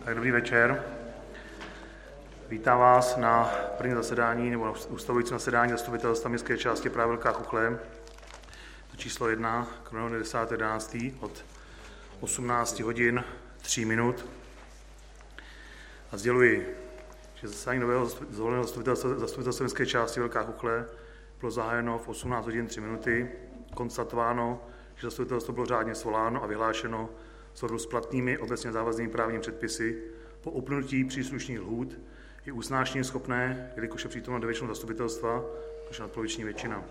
Tak dobrý večer. Vítám vás na prvním zasedání nebo ustavujícím zasedání zastupitelstva městské části Praha Velká Chuchle. To číslo 1, kromě 10.11. od 18 hodin 3 minut. A sděluji, že zasedání nového zvoleného zastupitelstva městské části Velká Chuchle bylo zahájeno v 18 hodin 3 minuty. Konstatováno, že zastupitelstvo bylo řádně svoláno a vyhlášeno v souladu s platnými obecně závaznými právními předpisy. Po uplynutí příslušných lhůt je usnášení schopné, jelikož je přítomno 9 členů zastupitelstva, což je nadpoloviční většina.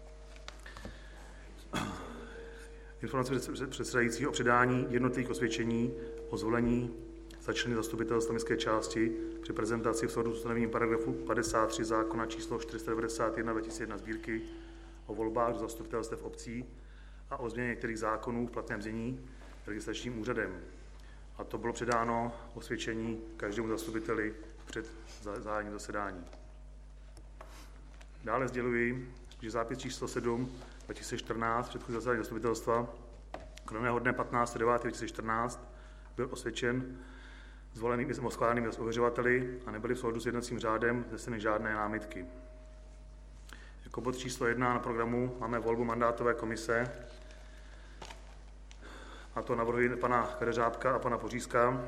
Informace předsedajícího o předání jednotlivých osvědčení o zvolení za členy zastupitelstva městské části při prezentaci v souladu s ustanovením paragrafu 53 zákona číslo 491/2001 sbírky o volbách do zastupitelstev obcí a o změně některých zákonů v platném znění registračním úřadem. A to bylo předáno osvědčení každému zastupiteli před zahájením zasedání. Dále sděluji, že zápis číslo 7/2014 předchozí zasedání zastupitelstva kromě dne 15.9.2014 byl osvědčen zvoleným i schválenými ověřovateli a nebyly v souladu s jednacím řádem vzneseny žádné námitky. Jako bod číslo 1 na programu máme volbu mandátové komise, a to navrhuji pana Kadeřábka a pana Pořízka.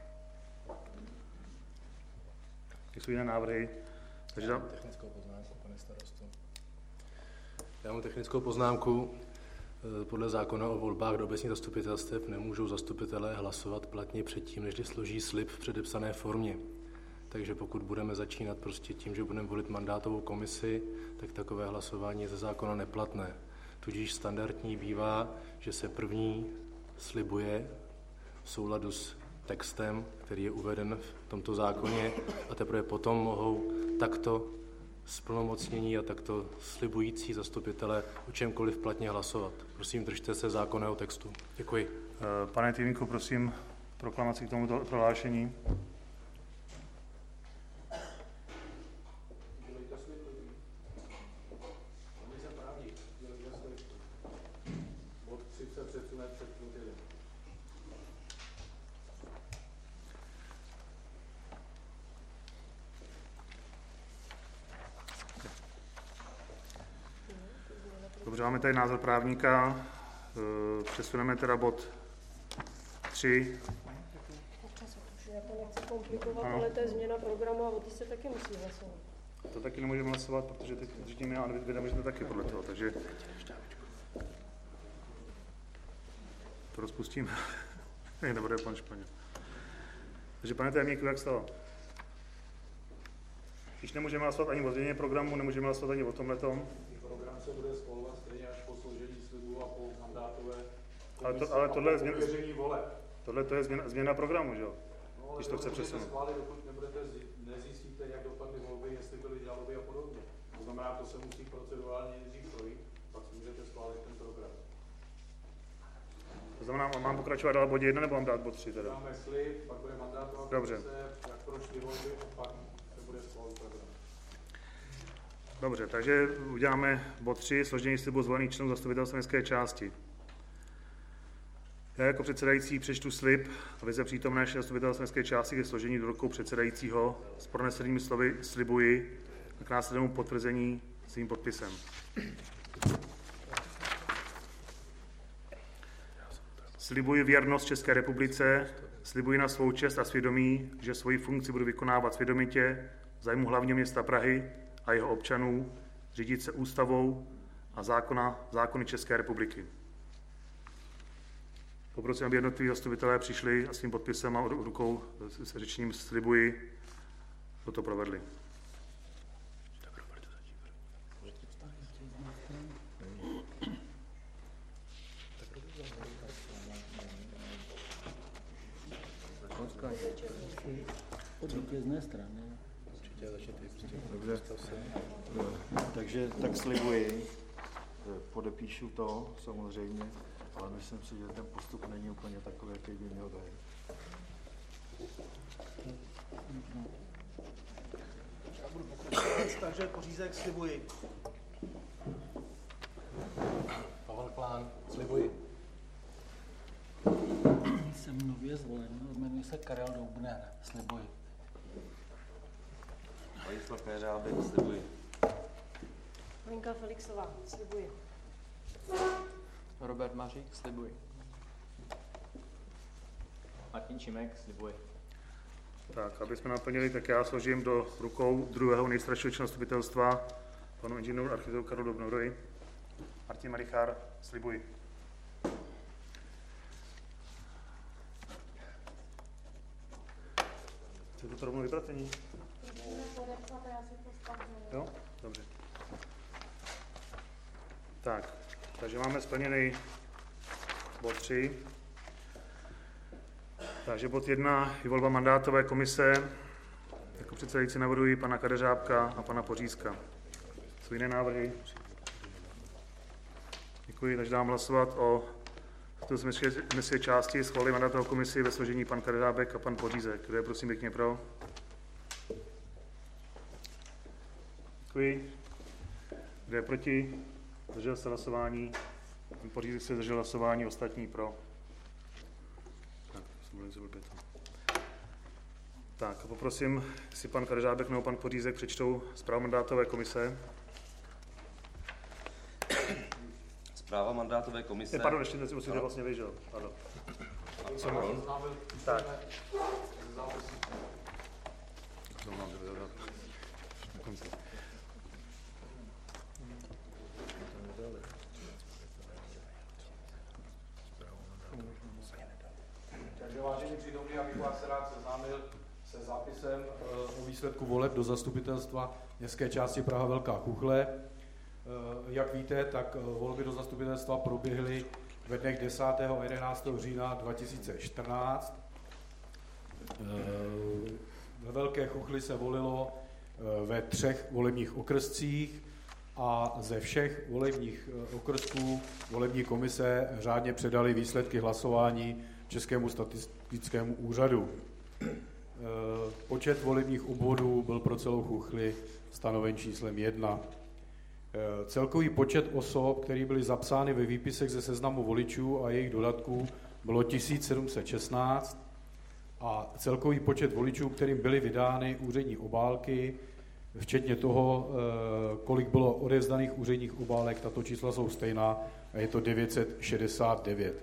Jsou jiné návrhy? Takže já mám technickou poznámku, pane starosto. Já mám technickou poznámku. Podle zákona o volbách do obecních zastupitelstev nemůžou zastupitelé hlasovat platně předtím, než složí slib v předepsané formě. Takže pokud budeme začínat prostě tím, že budeme volit mandátovou komisi, tak takové hlasování je ze zákona neplatné. Tudíž standardní bývá, že se první slibuje v souladu s textem, který je uveden v tomto zákoně, a teprve potom mohou takto splnomocnění a takto slibující zastupitelé o čemkoliv platně hlasovat. Prosím, držte se zákonného textu. Děkuji. Pane Týmíku, prosím, proklamaci k tomuto prohlášení. Dobře, máme tady názor právníka. Přesuneme teda bod 3. Já to nechci komplikovat, ano. Ale to je změna programu a o té se taky musí hlasovat. To taky nemůžeme hlasovat, protože teď řídíme a vydamíte taky podle toho, takže to rozpustím. Nebude pan Španěl. Takže pane tajemníku, jak stalo? Když nemůžeme hlasovat ani o změně programu, nemůžeme hlasovat ani o tomhletom. Program se bude schvalovat stejně až po složení slibu a po mandátové komisi. Ale tohle je změna, voleb. Tohle to je změna programu, že jo? No, když to chce přesunout. Schválit, dokud nezjistíte, jak dopadly volby, jestli byly žaloby a podobně. To znamená, to se musí procedurálně nejdřív projít, pak můžete schválit ten program. To znamená, mám pokračovat dál bodě 1 nebo mám dát bod 3 teda? Máme slib, pak bude mandátová komise, jak prošly volby a pak se bude schválit program. Dobře, takže uděláme bod 3, složení slibu zvolených členů zastupitelstva městské části. Já jako předsedající přečtu slib a vy ze přítomné zastupitelstva městské části ke složení do rukou předsedajícího s pronesenými slovy slibuji a k následnému potvrzení svým podpisem. Slibuji věrnost České republice, slibuji na svou čest a svědomí, že svoji funkci budu vykonávat svědomitě v zájmu hlavního města Prahy a jeho občanů, řídit se ústavou a zákony České republiky. Poprosím, aby jednotliví zastupitelé přišli a svým podpisem a rukou s řečením slibuji toto provedli. Od vítězné strany. Dobře. Takže tak slibuji, podepíšu to samozřejmě, ale myslím si, že ten postup není úplně takový, jaký by měl být. Já budu pokračovat, takže Pořízek slibuji. Pavel Klán, slibuji. Jsem nově zvolen, jmenuji se Karel Doubner, slibuji. Ladislav Kajeřábek, slibuji. Lenka Felixová, slibuji. Robert Mařík, slibuji. Martin Šimek, slibuji. Tak, aby jsme naplnili, tak já složím do rukou druhého nejstaršího člena zastupitelstva, panu inženýru architektu Karlu Doubnerovi. Martin Melichár, slibuji. Chcete to rovnou vybrat, není? Jo? Dobře. Tak, takže máme splněný bod 3. Takže bod 1 je volba mandátové komise. Jako předsedající navrhuji pana Kadeřábka a pana Pořízka. Jsou jiné návrhy? Děkuji, takže dám hlasovat o té části schválení mandátové komisi ve složení pan Kadeřábek a pan Pořízek. Kdo je prosím pěkně pro? Děkuji. Kdo je proti? Zdržel se hlasování. Pan Pořízek se zdržel hlasování, ostatní pro. Tak a poprosím, jestli pan Kadeřábek nebo pan Pořízek přečtou zprávu mandátové komise. Zpráva mandátové komise. Pardon, ještě teď musíte vlastně vy, že jo? Pardon. Tak. Takže vážení přítomní, já bych vás rád seznámil se zápisem o výsledku voleb do zastupitelstva městské části Praha Velká Chuchle. Jak víte, tak volby do zastupitelstva proběhly ve dnech 10. a 11. října 2014. Ve Velké Chuchli se volilo ve 3 volebních okrscích a ze všech volebních okrsků volební komise řádně předali výsledky hlasování Českému statistickému úřadu. Počet volebních obvodů byl pro celou Chuchli stanoven číslem 1. Celkový počet osob, které byly zapsány ve výpisech ze seznamu voličů a jejich dodatků, bylo 1716 a celkový počet voličů, kterým byly vydány úřední obálky, včetně toho, kolik bylo odevzdaných úředních obálek, tato čísla jsou stejná a je to 969.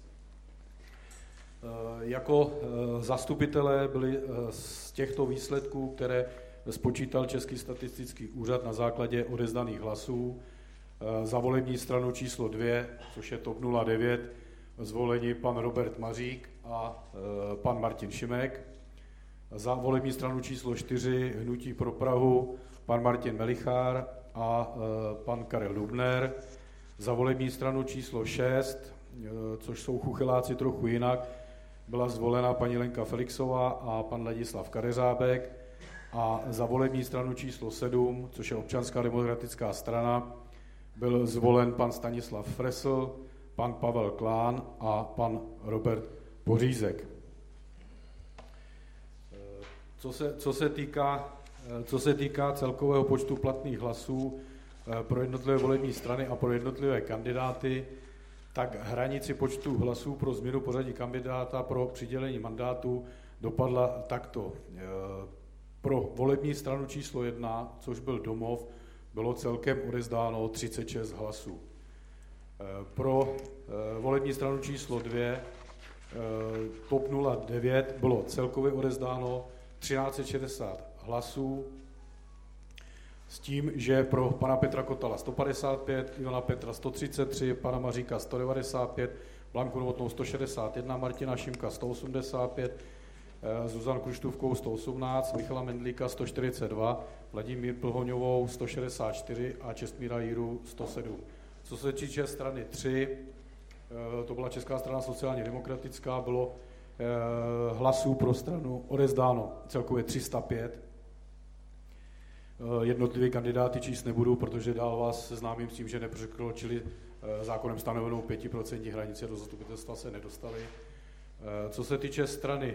Jako zastupitelé byli z těchto výsledků, které spočítal Český statistický úřad na základě odevzdaných hlasů, za volební stranu číslo 2, což je TOP 09, zvoleni pan Robert Mařík a pan Martin Šimek. Za volební stranu číslo 4 Hnutí pro Prahu pan Martin Melichár a pan Karel Doubner. Za volební stranu číslo 6, což jsou chucheláci trochu jinak, byla zvolena paní Lenka Felixová a pan Ladislav Kadeřábek. A za volební stranu číslo 7, což je Občanská demokratická strana, byl zvolen pan Stanislav Fresl, pan Pavel Klán a pan Robert Pořízek. Co se týká celkového počtu platných hlasů pro jednotlivé volební strany a pro jednotlivé kandidáty, tak hranici počtu hlasů pro změnu pořadí kandidáta pro přidělení mandátu dopadla takto. Pro volební stranu číslo 1, což byl Domov, bylo celkem odevzdáno 36 hlasů. Pro volební stranu číslo 2, TOP 09, bylo celkově odevzdáno 1360 hlasů, s tím, že pro pana Petra Kotala 155, Ivana Petra 133, pana Maříka 195, Blanku Novotnou 161, Martina Šimka 185, Zuzanu Kruštůvkou 118, Michala Mendlíka 142, Vladimír Plhoňovou 164 a Čestmíra Jíru 107. Co se týče strany 3, to byla Česká strana sociálně demokratická, bylo hlasů pro stranu odevzdáno celkově 305. Jednotliví kandidáty číst nebudu, protože dál vás seznámím s tím, že nepřekročili zákonem stanovenou 5% hranici, do zastupitelstva se nedostali. Co se týče strany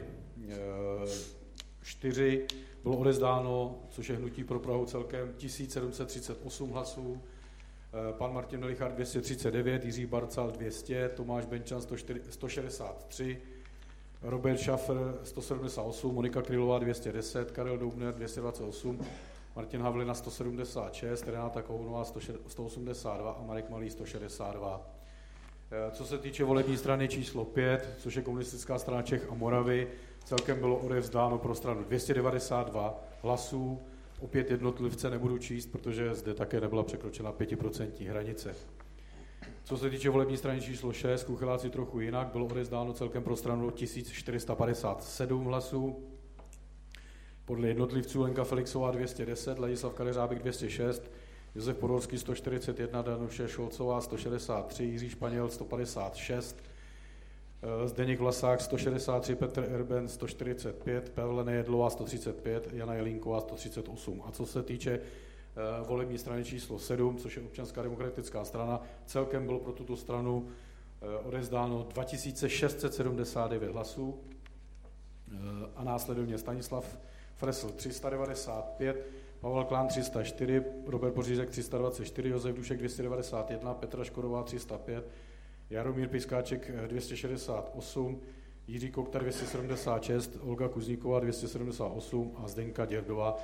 4, bylo odevzdáno, což je Hnutí pro Prahu, celkem 1738 hlasů, pan Martin Melichár 239, Jiří Barcal 200, Tomáš Benčan 163, Robert Schaffer 178, Monika Krylová 210, Karel Doubner 228, Martin Havlina 176, Renáta Kounová 182 a Marek Malý 162. Co se týče volební strany číslo 5, což je Komunistická strana Čech a Moravy, celkem bylo odevzdáno pro stranu 292 hlasů. Opět jednotlivce nebudu číst, protože zde také nebyla překročena 5% hranice. Co se týče volební strany číslo 6, Kucheláci trochu jinak, bylo odevzdáno celkem pro stranu 1457 hlasů. Podle jednotlivců Lenka Felixová 210, Ladislav Kadeřábek 206, Josef Podolský 141, Danuše Šolcová 163, Jiří Španěl 156, Zdeněk Vlasák 163, Petr Erben 145, Pavle Nejedlová 135, Jana Jelínková 138. A co se týče volební strany číslo 7, což je Občanská demokratická strana, celkem bylo pro tuto stranu odevzdáno 2679 hlasů a následovně Stanislav Fresl 395, Pavel Klán 304, Robert Bořízek 324, Josef Dušek 291, Petra Škodová 305, Jaromír Piskáček 268, Jiří Koktar 276, Olga Kuzníková 278 a Zdenka Děrdová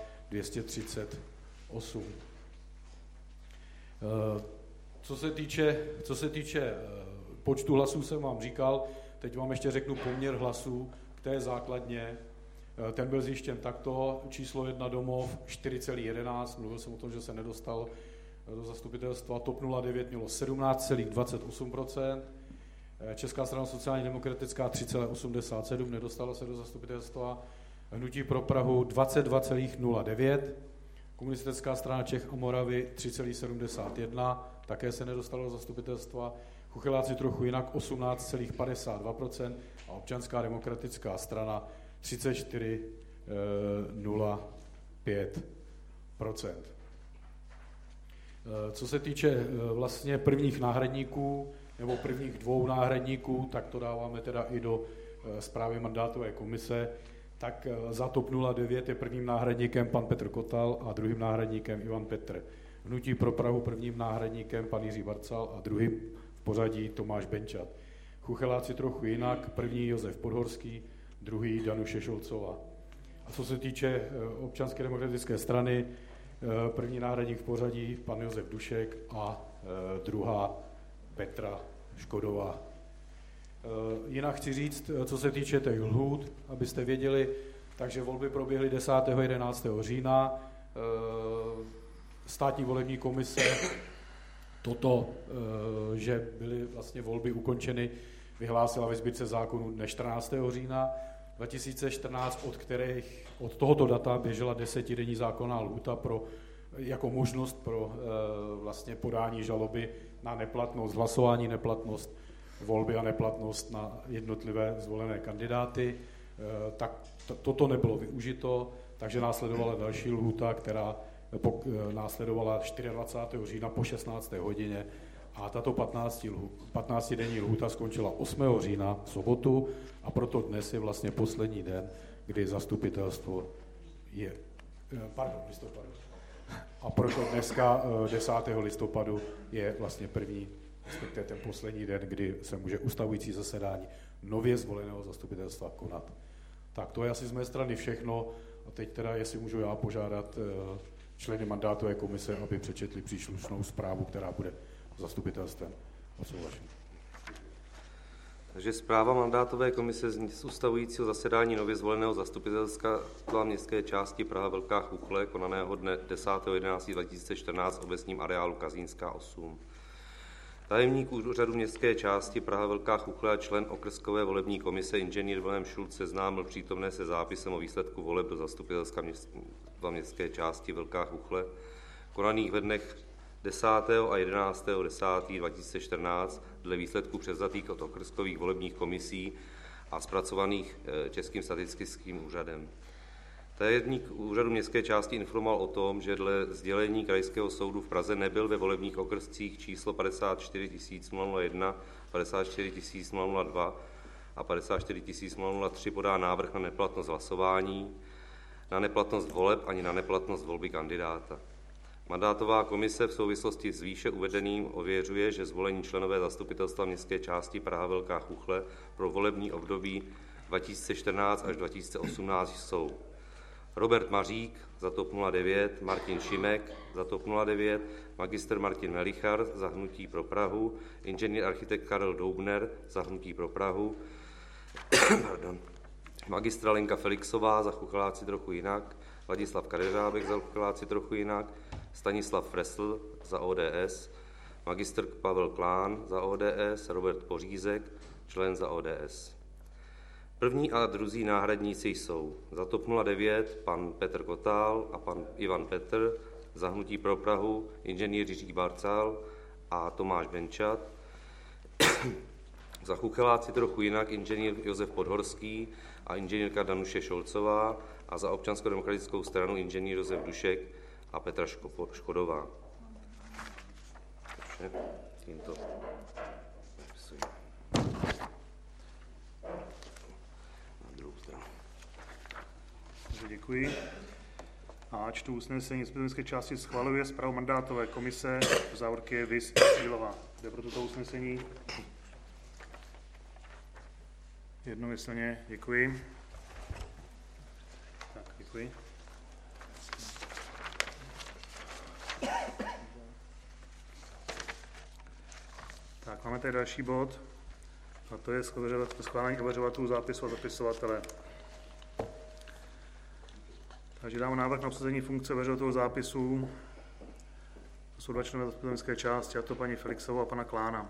238. Co se týče počtu hlasů, jsem vám říkal, teď vám ještě řeknu poměr hlasů k té základně. Ten byl zjištěn takto, číslo 1 Domov 4,11, mluvil jsem o tom, že se nedostal do zastupitelstva, TOP 09 mělo 17,28%, Česká strana sociálně demokratická 3,87, nedostala se do zastupitelstva, Hnutí pro Prahu 22,09, Komunistická strana Čech a Moravy 3,71, také se nedostalo do zastupitelstva, Chucheláci trochu jinak 18,52% a Občanská demokratická strana 34,05%. Co se týče vlastně prvních náhradníků, nebo prvních 2 náhradníků, tak to dáváme teda i do zprávy mandátové komise, tak za TOP 09 je prvním náhradníkem pan Petr Kotal a druhým náhradníkem Ivan Petr. Hnutí pro Prahu prvním náhradníkem pan Jiří Varcal a druhým v pořadí Tomáš Benčat. Chucheláci trochu jinak, první Josef Podhorský, druhý Danuše Šolcová. A co se týče Občanské demokratické strany, první náhradník v pořadí pan Josef Dušek a druhá Petra Škodová. Jinak chci říct, co se týče těch lhůt, abyste věděli, takže volby proběhly 10. 11. října. Státní volební komise toto, že byly vlastně volby ukončeny, vyhlásila ve Sbírce zákonů dne 14. října 2014, od tohoto data běžela 10denní zákonná lhůta jako možnost pro vlastně podání žaloby na neplatnost, hlasování, neplatnost volby a neplatnost na jednotlivé zvolené kandidáty. Tak toto nebylo využito, takže následovala další lhůta, která následovala 24. října po 16. hodině a tato 15denní lhůta skončila 8. října v sobotu a proto dnes je vlastně poslední den, kdy zastupitelstvo je, listopadu. A proto dneska 10. listopadu je vlastně první, respektive ten poslední den, kdy se může ustavující zasedání nově zvoleného zastupitelstva konat. Tak to je asi z mé strany všechno a teď teda, jestli můžu já požádat členy mandátové komise, aby přečetli příslušnou zprávu, která bude zastupitelstvem odsouhlašena. Takže zpráva mandátové komise z ustavujícího zasedání nově zvoleného zastupitelstva městské části Praha Velká Chuchle, konaného dne 10.11.2014 v obecním areálu Kazínská 8. Tajemník úřadu městské části Praha Velká Chuchle a člen okrskové volební komise inženýr Vilém Šulc seznámil přítomné se zápisem o výsledku voleb do zastupitelstva městské části Velká Chuchle, konaných ve dnech 10. a 11. 10. 2014 dle výsledků převzatých od okrskových volebních komisí a zpracovaných Českým statistickým úřadem. Tajemník úřadu městské části informoval o tom, že dle sdělení Krajského soudu v Praze nebyl ve volebních okrscích číslo 54 001, 54 002 a 54 003 podán návrh na neplatnost hlasování, na neplatnost voleb ani na neplatnost volby kandidáta. Mandátová komise v souvislosti s výše uvedeným ověřuje, že zvolení členové zastupitelstva městské části Praha Velká Chuchle pro volební období 2014 až 2018 jsou Robert Mařík za TOP 09, Martin Šimek za TOP 09, magister Martin Melichar za Hnutí pro Prahu, inženýr architekt Karel Doubner za Hnutí pro Prahu, magistra Lenka Felixová za Chucháci trochu jinak, Ladislav Kadeřábek za Chucháci trochu jinak, Stanislav Fresl za ODS, magister Pavel Klán za ODS, Robert Pořízek, člen za ODS. První a druzí náhradníci jsou za TOP 09 pan Petr Kotál a pan Ivan Petr, za Hnutí pro Prahu inženýr Jiří Barcal a Tomáš Benčat, za Chucháci trochu jinak inženýr Josef Podhorský a inženýrka Danuše Šolcová a za Občanskou-demokratickou stranu inženýr Josef Dušek a Petra Škodová. Takže tímto. Děkuji. A čtu usnesení zastupitelské části schvaluje zprávu mandátové komise, v závorky je VIS Cílová. Jde pro toto usnesení? Jednomyslně, děkuji. Tak, děkuji. Tak, máme tady další bod, a to je schválení ověřovatelů zápisu a zapisovatele. Takže dám návrh na obsazení funkce ověřovatelů zápisů. To jsou dva členové zastupitelské části, a to paní Felixová a pana Klána.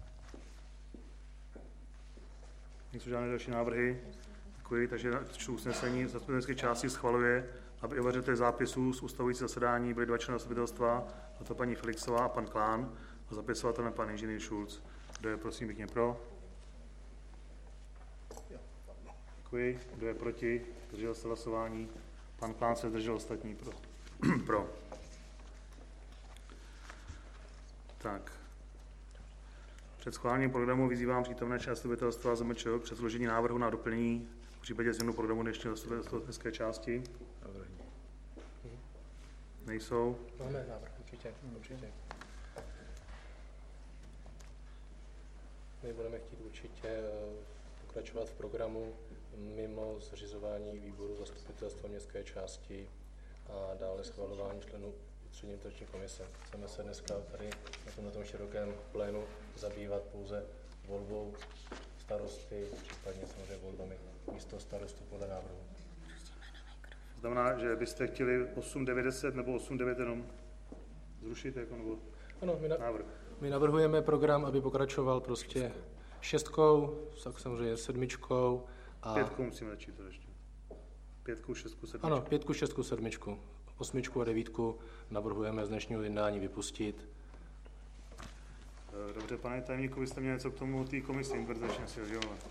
Nejsou žádné další návrhy? Děkuji, takže čtu usnesení zastupitelské části schvaluje, aby ověřovatelé zápisů z ustavující zasedání byli dva členové zastupitelstva, a to paní Felixová a pan Klán, a zapisovatelem pan inženýr Schulz. Kdo je prosím pěkně pro? Děkuji. Kdo je proti? Zdržel se hlasování? Pan Klán se zdržel, ostatní pro. Tak. Před schválením programu vyzývám přítomné části zastupitelstva ZMČ k předložení návrhu na doplnění v případě změnu programu dnešního zastupitelské části. Nejsou? Máme návrh, určitě. My budeme chtít určitě pokračovat v programu mimo zřizování výboru zastupitelstva městské části a dále schvalování členů ústřední vnitřní komise. Chceme se dneska tady na tomto širokém plénu zabývat pouze volbou starosty, případně samozřejmě volbami místo starostů podle návrhu. Znamená, že byste chtěli 8, 9, 10 nebo 8, 9 jenom zrušit jako nebo ano, návrh? My navrhujeme program, aby pokračoval prostě 6, tak samozřejmě 7. A 5 musíme začít to ještě. 5, 6, 7. Ano, 5, 6, 7. 8 a 9 navrhujeme z dnešního jednání vypustit. Dobře, pane tajemníku, vy jste měli něco k tomu té komisi inverzačně si rozdělovat.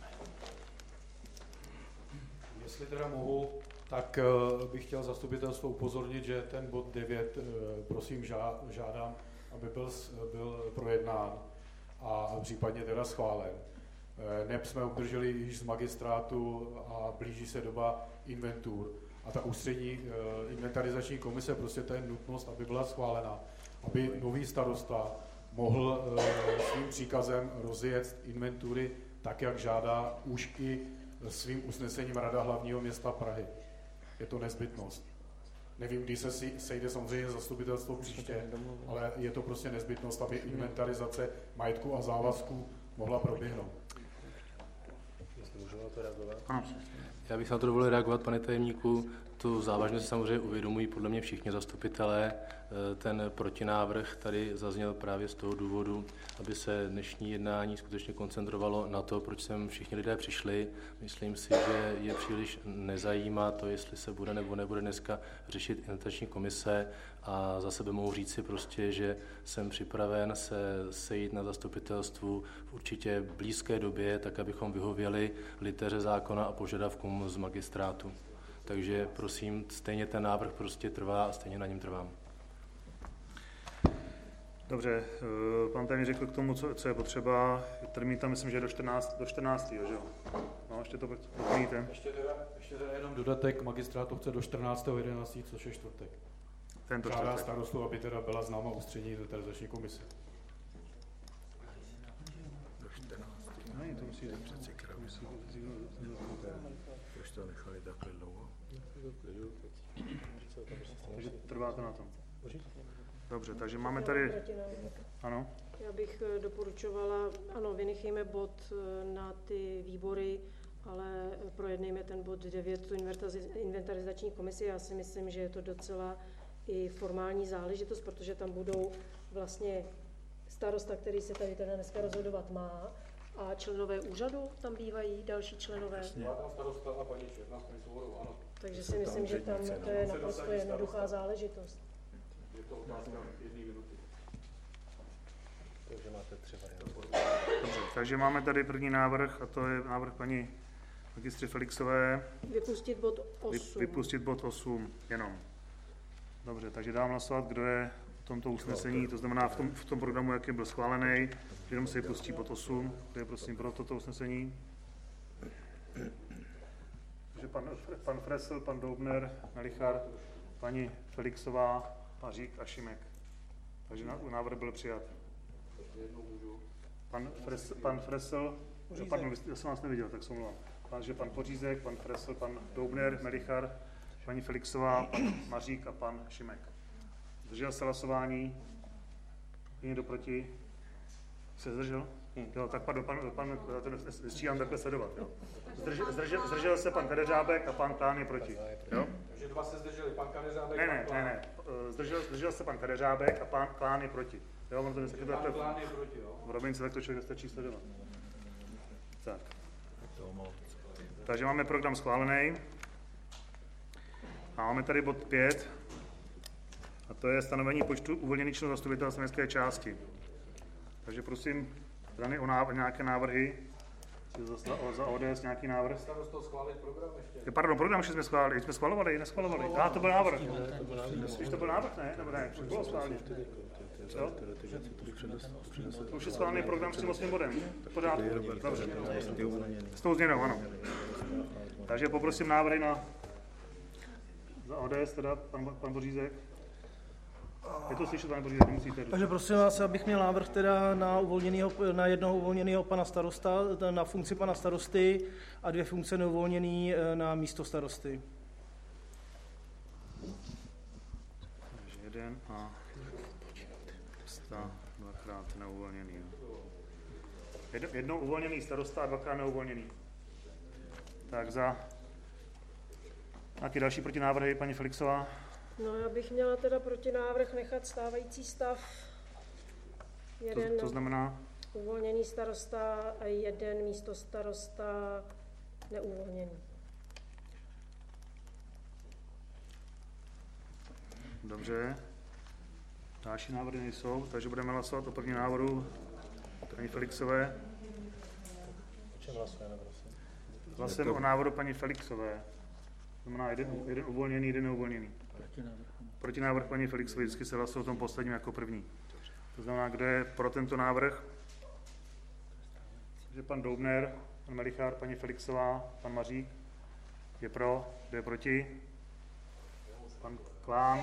Jestli teda mohu, tak bych chtěl zastupitelstvo upozornit, že ten bod 9, prosím, žádám, aby byl projednán a případně teda schválen. NEP jsme obdrželi již z magistrátu a blíží se doba inventur. A ta ústřední inventarizační komise, prostě to je nutnost, aby byla schválena, aby nový starosta mohl svým příkazem rozjet inventury tak, jak žádá už i svým usnesením Rada hlavního města Prahy. Je to nezbytnost. Nevím, kdy se sejde samozřejmě zastupitelstvo příště, ale je to prostě nezbytnost, aby inventarizace majetku a závazků mohla proběhnout. Jestli můžu na to reagovat? Já bych na to dovolil reagovat, pane tajemníku. Tu závažnost samozřejmě uvědomují podle mě všichni zastupitelé. Ten protinávrh tady zazněl právě z toho důvodu, aby se dnešní jednání skutečně koncentrovalo na to, proč sem všichni lidé přišli. Myslím si, že je příliš nezajímá to, jestli se bude nebo nebude dneska řešit inventarizační komise, a za sebe mohu říci prostě, že jsem připraven se sejít na zastupitelstvu v určitě blízké době, tak abychom vyhověli liteře zákona a požadavkům z magistrátu. Takže prosím, stejně ten návrh prostě trvá a stejně na něm trvám. Dobře, pan tajemník řekl k tomu, co je potřeba. Termín tam myslím, že je do 14. že jo? No, ještě to doplníte. Ještě teda jenom dodatek, magistrátu chce do 14.11., což je čtvrtek. Tento žádá čtvrtek. starostu, aby teda byla známa ústřední inventarizační komise. Ne, to musí přeci Proč to nechali takhle dlouho? Takže trváte na tom. Dobře, takže máme tady... Ano. Já bych doporučovala, ano, vynechejme bod na ty výbory, ale projednejme ten bod 9, tu inventarizační komisi. Já si myslím, že je to docela i formální záležitost, protože tam budou vlastně starosta, který se tady teda dneska rozhodovat má, a členové úřadu tam bývají, další členové. Má tam starosta a paní Černá s paní Svobodou, ano. Takže si myslím, že tam to je naprosto jednoduchá záležitost. Je to otázka 1 minuty. Takže máte 3 varianty. Dobře, takže máme tady první návrh, a to je návrh paní magistry Felixové. Vypustit bod 8. Vypustit bod 8 jenom. Dobře, takže dám hlasovat, kdo je v tomto usnesení, to znamená v tom programu, jaký byl schválený, jenom se vypustí bod 8. Kdo je prosím pro toto usnesení? Takže pan Fresl, pan Doubner, Melichar, paní Felixová, Mařík a Šimek. Takže návrh byl přijat. Pan Fresl, pardon, já jsem vás neviděl, tak se omlouvám. Takže pan Pořízek, pan Fresl, pan Doubner, Melichar, paní Felixová, pan Mařík a pan Šimek. Zdržel se hlasování? Je někdo proti? Se zdržel? Jo, tak pardon, pan nestíhám takhle sledovat. Jo. Zdržel se pan Kadeřábek a pan Klán je proti. Jo? Takže 2 se zdrželi, pan Kadeřábek. Ne. Zdržel se pan Kadeřábek a pan Klán je proti. Jo, on to dneska takhle. Klán je proti, jo. V rovince tak to člověk nestačí sledovat. Tak. Takže máme program schválený. A máme tady bod 5. A to je stanovení počtu uvolněných členů zastupitelstva městské části. Takže prosím, strany o nějaké návrhy. Za ODS nějaký návrh? Starosto schválit program ještě. Pardon, program ještě jsme schválili. Jsme schvalovali, neschvalovali. To byl návrh. Když to byl návrh, ne? Nebo ne? Bylo schválení. Jo? To už je schválený program s tím 8 bodem. Tak pořád. Dobře. S tou změnou, ano. Takže poprosím návrhy za ODS, teda pan Bořízek. Je to slyšet, pane Bořízek, nemusíte. Takže prosím vás, abych měl návrh teda na jednoho uvolněného pana starosta, na funkci pana starosty a 2 funkce neuvolněný na místo starosty. Takže 1 a 2krát neuvolněný. Jednou uvolněný starosta a 2krát neuvolněný. Tak za nějaké další protinávrhy, paní Felixová? No, já bych měla teda protinávrh nechat stávající stav. To znamená? Uvolněný starosta a 1 místo starosta neuvolněný. Dobře. Další návrhy nejsou, takže budeme hlasovat o první návrhu paní Felixové. O čem hlasujeme, prosím? Hlasujeme o návrhu paní Felixové. To znamená jeden uvolněný, jeden neuvolněný. Protinávrh paní Felixové, vždycky se hlasuje o tom posledním jako první. To znamená, kdo je pro tento návrh? Takže pan Doubner, pan Melichár, paní Felixová, pan Mařík je pro, kdo je proti? Pan Klán,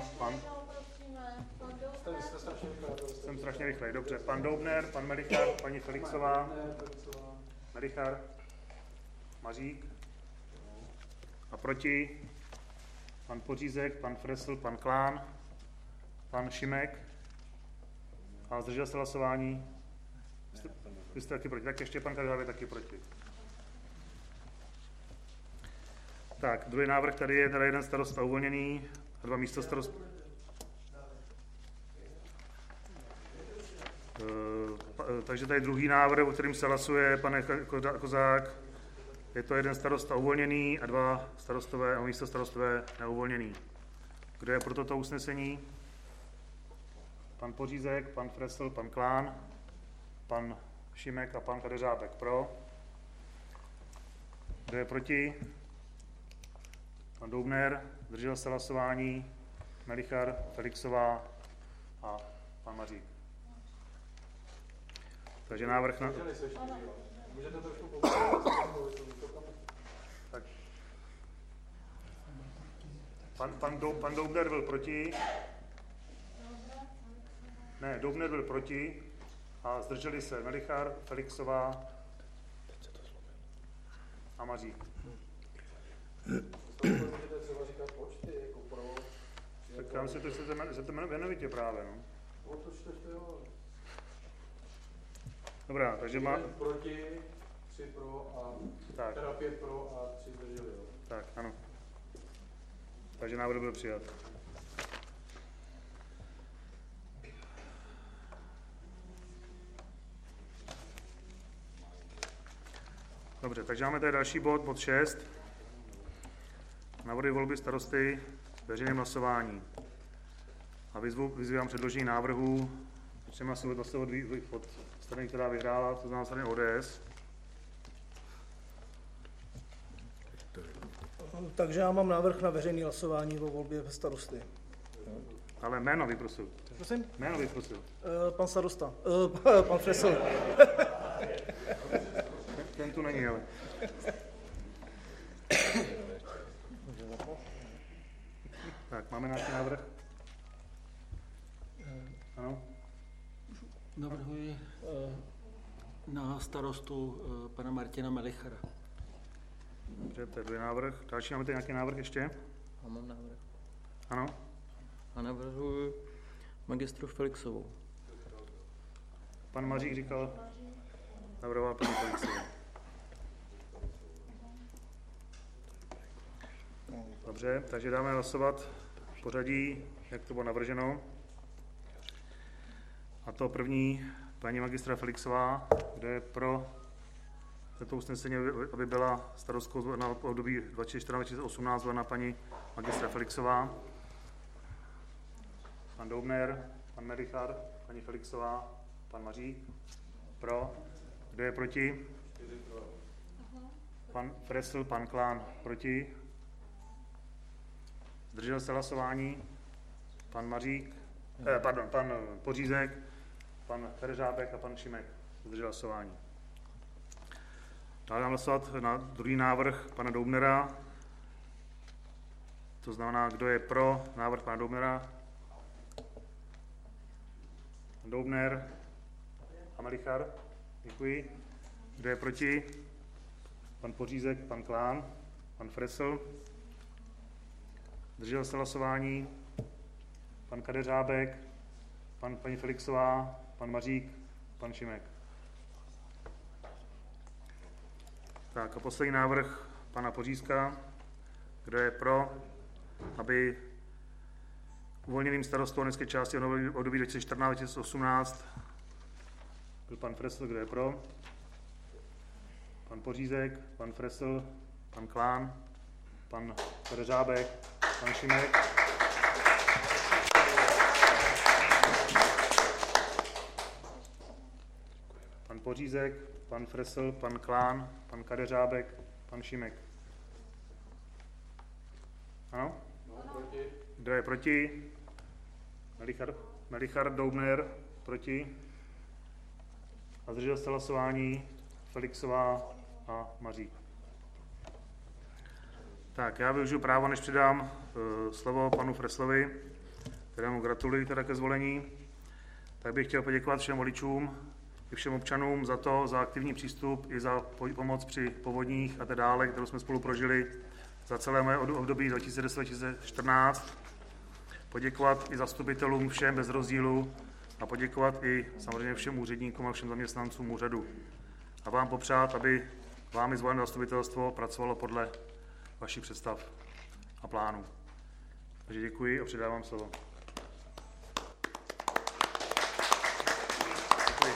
Jsem strašně rychlej, dobře. Pan Doubner, pan Melichár, paní Felixová, Melichár, Mařík a proti? Pan Pořízek, pan Fresl, pan Klán, pan Šimek. A zdržel se hlasování? Vy jste taky proti. Tak ještě pan Kadeřábek taky proti. Tak, druhý návrh, tady je teda 1 starosta uvolněný a 2 místo starost. Takže tady druhý návrh, o kterým se hlasuje, pane Kozák. Je to 1 starosta uvolněný a 2 starostové a místo starostové neuvolněný. Kdo je pro toto usnesení? Pan Pořízek, pan Fresl, pan Klán, pan Šimek a pan Kadeřábek pro. Kdo je proti? Pan Doubner, zdržel se hlasování, Melichar, Felixová a pan Mařík. Takže návrh na... Můžete trošku povědět? Tak. Pan Doubner byl proti. Ne, Doubner byl proti a zdrželi se Melichar, Felixová a Mařík. Tak já myslím, že se to jmenovitě právě, no. Dobrá, takže má... Proti, 3 pro a tak. teda 5 pro a 3 zdrželi, jo. Tak, ano. Takže návrh byl přijat. Dobře, takže máme tady další bod, bod 6. Návrhy volby starosty veřejném hlasování. A vyzývám předložení návrhů. Začneme asi od strany, která vyhrála, to znamená strany ODS. Takže já mám návrh na veřejné hlasování o volbě starosty. Ale jméno vyprosil. Prosím? Jméno vyprosil. Pan starosta. Pan Fresl. Ten tu není, ale. Tak, máme nějaký návrh? Ano? Navrhuji na starostu pana Martina Melichara. Dobře, to je druhý návrh. Další máme tady nějaký návrh ještě? Já mám návrh. Ano? A navrhuji magistru Felixovou. Pan Mařík říkal, navrhoval paní Felixovou. Dobře, takže dáme hlasovat v pořadí, jak to bylo navrženo. A to první, paní magistra Felixová, kde je pro to usnesení, aby byla starostkou na období 2014-2018 zvolena paní magistra Felixová. Pan Doubner, pan Melichar, paní Felixová, pan Mařík. Pro. Kdo je proti? Pan Fresl, pan Klán proti. Zdržel se hlasování. Pan Mařík, pan Pořízek, pan Ferežábek a pan Šimek. Zdržel hlasování. Dále dám hlasovat na druhý návrh pana Doubnera. To znamená, kdo je pro návrh pana Doubnera? Pan Doubner a Melichar. Děkuji. Kdo je proti? Pan Pořízek, pan Klán, pan Fresl. Zdržel se hlasování. Pan Kadeřábek, paní Felixová, pan Mařík, pan Šimek. Tak a poslední návrh pana Pořízka. Kdo je pro, aby uvolněným starostou městské části období 2014-2018 byl pan Fresl. Kdo je pro? Pan Pořízek, pan Fresl, pan Klán, pan Kadeřábek, pan Šimek. Pan Pořízek, pan Fresl, pan Klán, pan Kadeřábek, pan Šimek. Ano? Kdo je proti? Melichar, Doubner, proti. A zdržel se hlasování Felixová a Mařík. Tak, já využiju právo, než předám slovo panu Freslovi, kterému gratuluji teda ke zvolení. Tak bych chtěl poděkovat všem voličům i všem občanům za aktivní přístup i za pomoc při povodních a tak dále, kterou jsme spolu prožili za celé moje období 2010-2014. Poděkovat i zastupitelům všem bez rozdílu a poděkovat i samozřejmě všem úředníkům a všem zaměstnancům úřadu. A vám popřát, aby vámi zvolené zastupitelstvo pracovalo podle vašich představ a plánů. Takže děkuji a předávám slovo. Děkuji.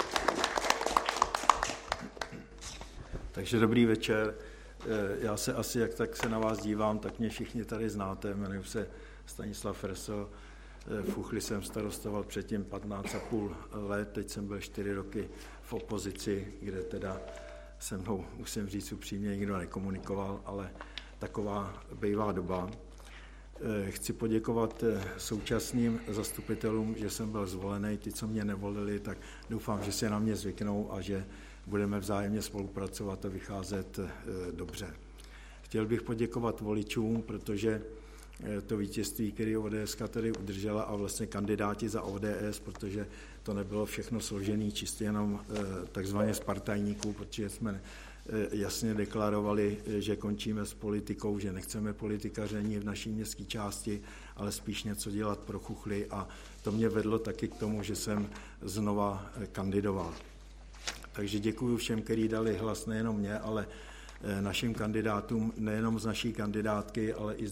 Takže dobrý večer. Já se asi, jak tak se na vás dívám, tak mě všichni tady znáte. Jmenuji se Stanislav Fresl. V Uchli jsem starostoval předtím 15,5 let, teď jsem byl 4 roky v opozici, kde teda se mnou, musím říct upřímně, nikdo nekomunikoval, ale taková bývá doba. Chci poděkovat současným zastupitelům, že jsem byl zvolený. Ty, co mě nevolili, tak doufám, že se na mě zvyknou a že budeme vzájemně spolupracovat a vycházet dobře. Chtěl bych poděkovat voličům, protože to vítězství, které ODS tady udržela a vlastně kandidáti za ODS, protože to nebylo všechno složené čistě jenom takzvaně z partajníků, protože jsme jasně deklarovali, že končíme s politikou, že nechceme politikaření v naší městské části, ale spíš něco dělat pro chuchly a to mě vedlo taky k tomu, že jsem znova kandidoval. Takže děkuji všem, kteří dali hlas nejenom mě, ale našim kandidátům, nejenom z naší kandidátky, ale i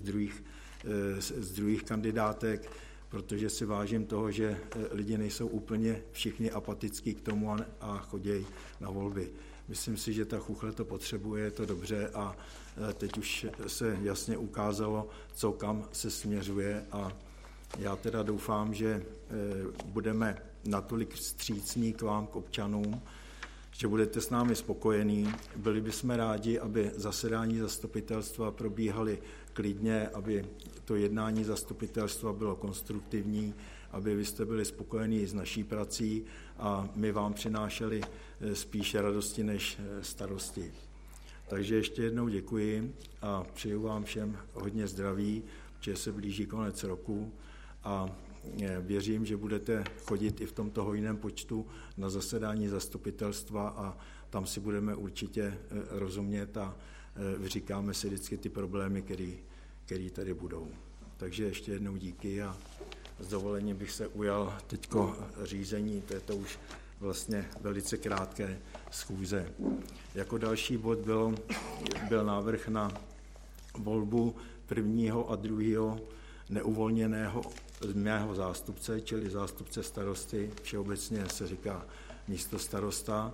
z druhých kandidátek, protože si vážím toho, že lidi nejsou úplně všichni apatický k tomu a chodí na volby. Myslím si, že ta Chuchle to potřebuje, je to dobře a teď už se jasně ukázalo, co kam se směřuje a já teda doufám, že budeme natolik vstřícní k vám, k občanům, že budete s námi spokojení. Byli bychom rádi, aby zasedání zastupitelstva probíhaly klidně, aby to jednání zastupitelstva bylo konstruktivní, aby vy jste byli spokojení s naší prací a my vám přinášeli spíše radosti než starosti. Takže ještě jednou děkuji a přeju vám všem hodně zdraví, protože se blíží konec roku a věřím, že budete chodit i v tomto hojném počtu na zasedání zastupitelstva a tam si budeme určitě rozumět a vyříkáme si vždycky ty problémy, které tady budou. Takže ještě jednou díky a s dovolením bych se ujal teďko řízení této už vlastně velice krátké schůze. Jako další bod byl návrh na volbu prvního a druhého neuvolněného mého zástupce, čili zástupce starosty, všeobecně se říká místostarosta.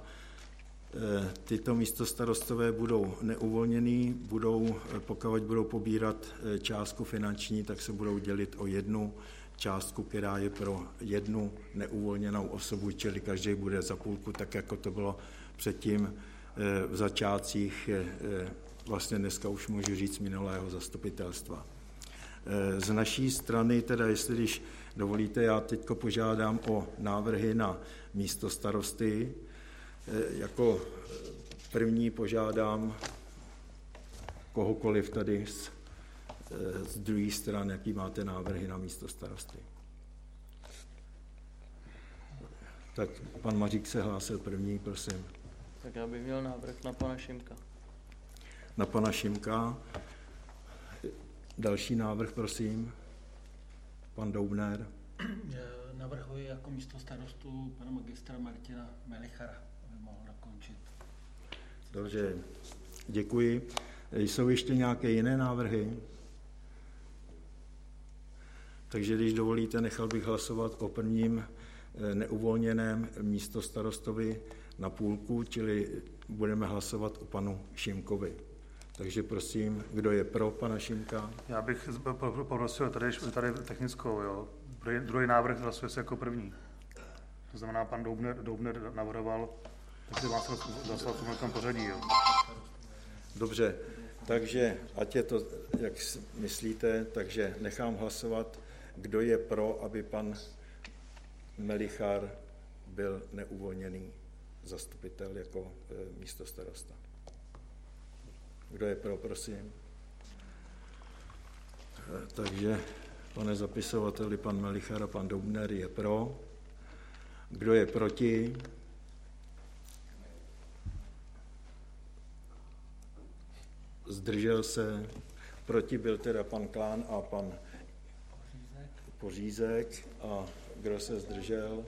Tyto místostarostové budou neuvolněný, pokud budou pobírat částku finanční, tak se budou dělit o jednu částku, která je pro jednu neuvolněnou osobu, čili každý bude za půlku, tak jako to bylo předtím v začátcích, vlastně dneska už můžu říct minulého zastupitelstva. Z naší strany, teda jestli když dovolíte, já teď požádám o návrhy na místostarosty. Jako první požádám kohokoliv tady z druhé strany, jaký máte návrhy na místostarosty. Tak pan Mařík se hlásil první, prosím. Tak já bych měl návrh na pana Šimka. Na pana Šimka. Další návrh, prosím. Pan Doubner. Navrhuji jako místostarostu pana magistra Martina Melichara, aby mohl dokončit. Dobře, děkuji. Jsou ještě nějaké jiné návrhy? Takže když dovolíte, nechal bych hlasovat o prvním neuvolněném místostarostovi na půlku, čili budeme hlasovat o panu Šimkovi. Takže prosím, kdo je pro pana Šimka? Já bych poprosil tady technickou, jo. Druhý návrh hlasuje se jako první. To znamená, pan Doubner navrhoval, takže má se hlasovat v tom pořadí, jo. Dobře, takže ať je to, jak myslíte, takže nechám hlasovat, kdo je pro, aby pan Melichar byl neuvolněný zastupitel jako místostarosta. Kdo je pro, prosím? Takže, pane zapisovateli, pan Melichar a pan Doubner je pro. Kdo je proti? Zdržel se. Proti byl teda pan Klán a pan Pořízek. A kdo se zdržel?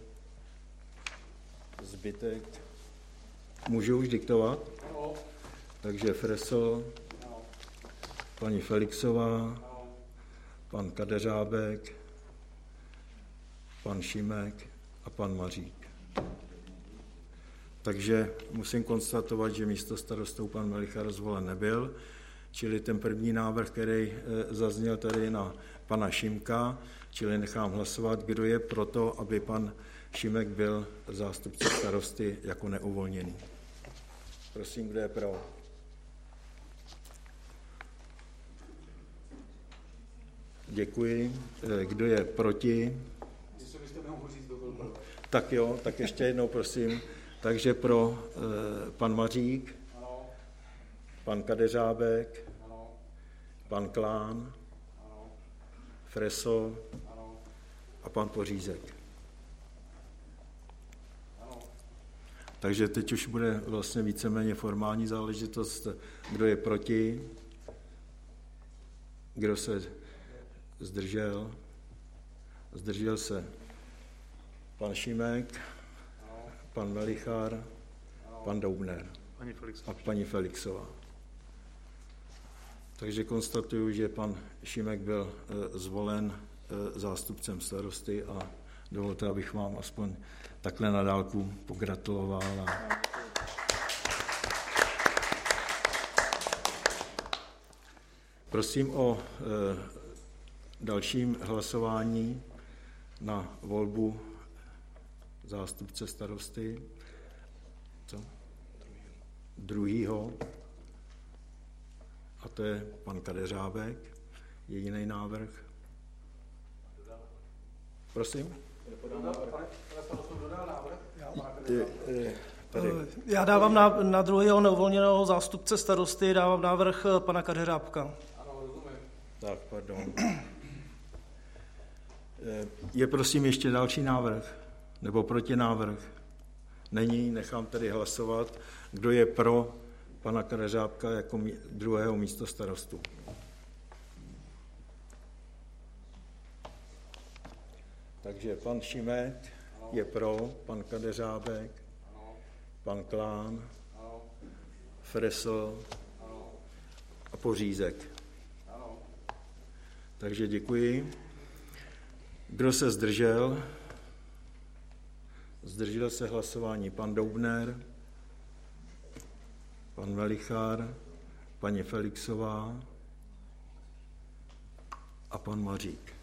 Zbytek. Můžu už diktovat? Takže Fresl, paní Felixová, pan Kadeřábek, pan Šimek a pan Mařík. Takže musím konstatovat, že místostarostou pan Melichar zvolen nebyl, čili ten první návrh, který zazněl tady na pana Šimka, čili nechám hlasovat, kdo je pro to, aby pan Šimek byl zástupce starosty jako neuvolněný. Prosím, kdo je pro? Děkuji. Kdo je proti? Tak jo, tak ještě jednou, prosím. Takže pro pan Mařík, pan Kadeřábek, pan Klán, Freso a pan Pořízek. Takže teď už bude vlastně víceméně formální záležitost, kdo je proti, kdo se zdržel. Zdržel se pan Šimek, pan Melichar, pan Doubner a paní Felixová. Takže konstatuju, že pan Šimek byl zvolen zástupcem starosty a dovolte, abych vám aspoň takhle na dálku pogratuloval. Prosím o dalším hlasování na volbu zástupce starosty. Co? Druhýho. A to je pan Kadeřábek. Je jiný návrh? Prosím? Já dávám na druhého neuvolněného zástupce starosty, dávám návrh pana Kadeřábka. Tak, pardon. Je prosím ještě další návrh? Nebo protinávrh? Není, nechám tedy hlasovat. Kdo je pro pana Kadeřábka jako druhého místostarostu? Takže pan Šimek je pro, pan Kadeřábek, pan Klán, Fresl a Pořízek. Takže děkuji. Kdo se zdržel? Zdržel se hlasování pan Doubner, pan Melichar, paní Felixová a pan Mařík.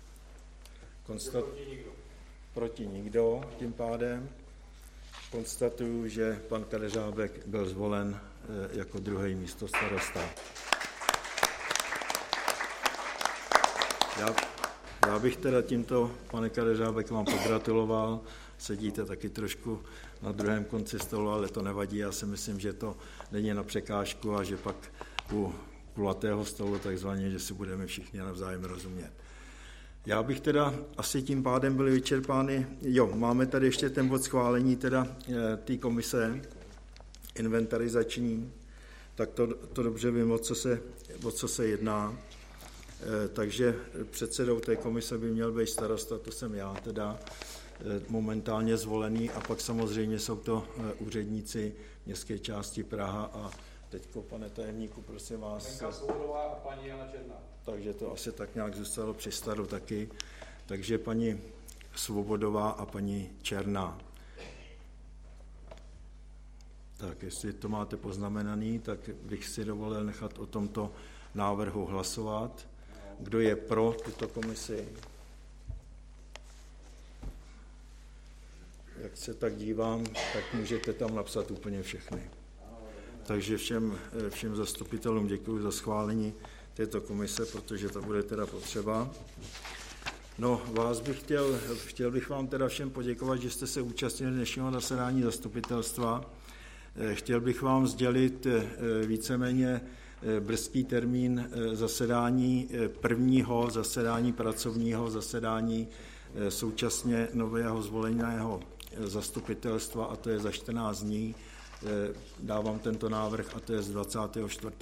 Proti nikdo. Tím pádem konstatuju, že pan Kadeřábek byl zvolen jako druhý místostarosta. Já bych teda tímto, pane Kadeřábek, vám pogratuloval. Sedíte taky trošku na druhém konci stolu, ale to nevadí. Já si myslím, že to není na překážku a že pak u kulatého stolu takzvaně, že si budeme všichni navzájem rozumět. Já bych teda asi tím pádem byly vyčerpány. Máme tady ještě ten bod schválení teda té komise inventarizační, tak to dobře vím, o co se jedná. Takže předsedou té komise by měl být starosta, to jsem já teda momentálně zvolený, a pak samozřejmě jsou to úředníci městské části Praha a teďko, pane tajemníku, prosím vás. Lenka Svobodová a paní Jana Černá. Takže to asi tak nějak zůstalo při staru taky. Takže paní Svobodová a paní Černá. Tak, jestli to máte poznamenaný, tak bych si dovolil nechat o tomto návrhu hlasovat. Kdo je pro tuto komisi? Jak se tak dívám, tak můžete tam napsat úplně všechny. Takže všem zastupitelům děkuji za schválení této komise, protože to bude teda potřeba. No, vás bych chtěl bych vám teda všem poděkovat, že jste se účastnili dnešního zasedání zastupitelstva. Chtěl bych vám sdělit víceméně brzký termín zasedání, prvního zasedání pracovního zasedání současně nového zvoleného zastupitelstva, a to je za 14 dní. Dávám tento návrh, a to je z 24.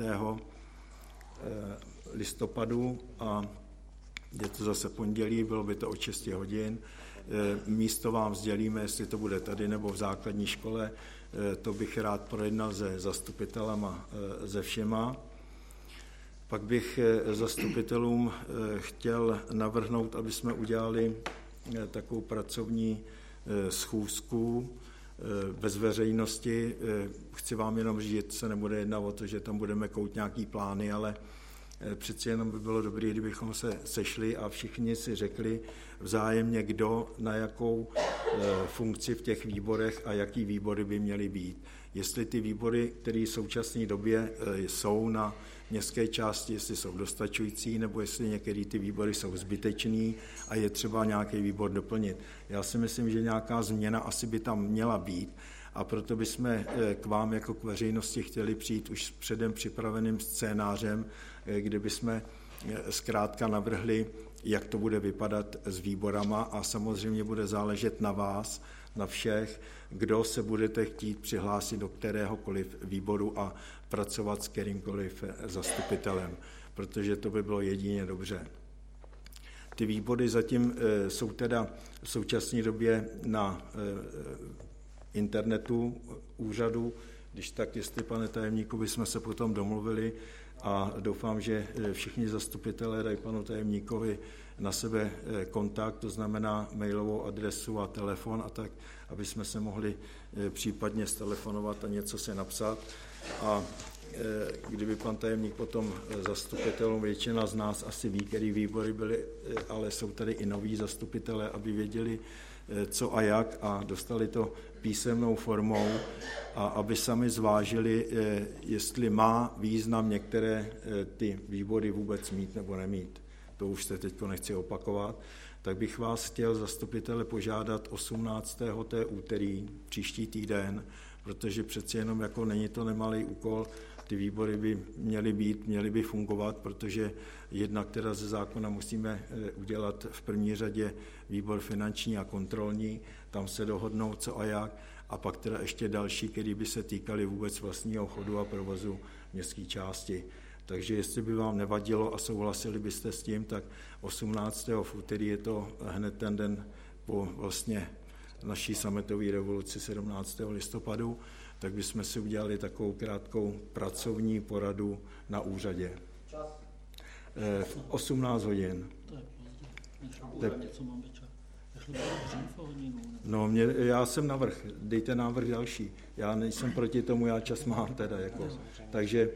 listopadu a je to zase pondělí, bylo by to od 6 hodin. Místo vám sdělíme, jestli to bude tady nebo v základní škole. To bych rád projednal se zastupitelama, se všema. Pak bych zastupitelům chtěl navrhnout, aby jsme udělali takovou pracovní schůzku bez veřejnosti. Chci vám jenom říct, že se nebude jednat o to, že tam budeme kout nějaký plány, ale přeci jenom by bylo dobré, kdybychom se sešli a všichni si řekli vzájemně, kdo na jakou funkci v těch výborech a jaký výbory by měly být. Jestli ty výbory, které v současné době jsou na městské části, jestli jsou dostačující, nebo jestli některé ty výbory jsou zbytečný a je třeba nějaký výbor doplnit. Já si myslím, že nějaká změna asi by tam měla být, a proto bychom k vám jako k veřejnosti chtěli přijít už s předem připraveným scénářem, kde bychom zkrátka navrhli jak to bude vypadat s výborama a samozřejmě bude záležet na vás, na všech, kdo se budete chtít přihlásit do kteréhokoliv výboru a pracovat s kterýmkoliv zastupitelem, protože to by bylo jedině dobře. Ty výbory zatím jsou teda v současné době na internetu úřadu, když tak, jestli, pane tajemníku, bychom se potom domluvili a doufám, že všichni zastupitelé dají panu tajemníkovi na sebe kontakt, to znamená mailovou adresu a telefon a tak, aby jsme se mohli případně stelefonovat a něco se napsat. A kdyby pan tajemník potom zastupitelům, většina z nás asi ví, který výbory byly, ale jsou tady i noví zastupitelé, aby věděli, co a jak a dostali to písemnou formou a aby sami zvážili, jestli má význam některé ty výbory vůbec mít nebo nemít. To už se teď nechci opakovat. Tak bych vás chtěl, zastupitele, požádat 18. té úterý, příští týden, protože přeci jenom jako není to nemalý úkol, ty výbory by měly by fungovat, protože jednak teda ze zákona musíme udělat v první řadě výbor finanční a kontrolní, tam se dohodnou co a jak, a pak teda ještě další, který by se týkali vůbec vlastního chodu a provozu městské části. Takže jestli by vám nevadilo a souhlasili byste s tím, tak 18. v úterý je to hned ten den po vlastně naší sametové revoluci 17. listopadu, tak bychom si udělali takovou krátkou pracovní poradu na úřadě. Čas? V 18 hodin. To je pozdě. Něco máme čas. Nešlo by dřív o hodinu? No, já jsem navrch, dejte návrh další. Já nejsem proti tomu, já čas mám teda. Jako. Takže...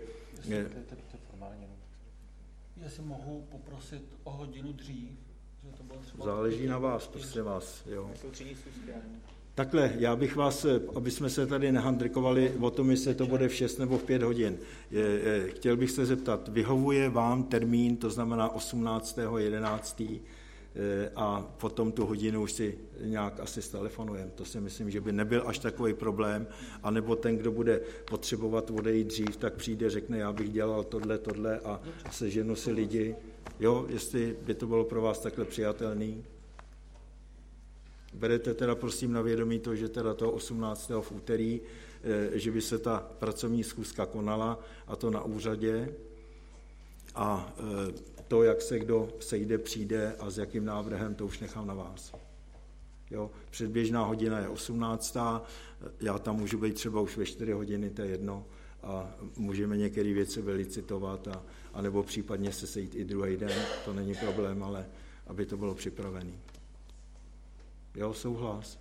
Jestli mohu poprosit o hodinu dřív, že to bylo třeba... Záleží na vás, prostě vás. Jo. Takhle, já bych vás, aby jsme se tady nehandrikovali o tom, jestli to bude v 6 nebo v 5 hodin. Chtěl bych se zeptat, vyhovuje vám termín, to znamená 18.11. a potom tu hodinu už si nějak asi stelefonujeme. To si myslím, že by nebyl až takový problém, anebo ten, kdo bude potřebovat odejít dřív, tak přijde, řekne, já bych dělal tohle a seženu si lidi. Jo, jestli by to bylo pro vás takhle přijatelný. Berete teda prosím na vědomí to, že teda toho 18. v úterý, že by se ta pracovní schůzka konala, a to na úřadě, a to, jak se kdo sejde, přijde a s jakým návrhem, to už nechám na vás. Jo? Předběžná hodina je 18. Já tam můžu být třeba už ve 4 hodiny, to je jedno, a můžeme některé věci vylicitovat a nebo případně se sejít i druhý den, to není problém, ale aby to bylo připravené. Jo, souhlas.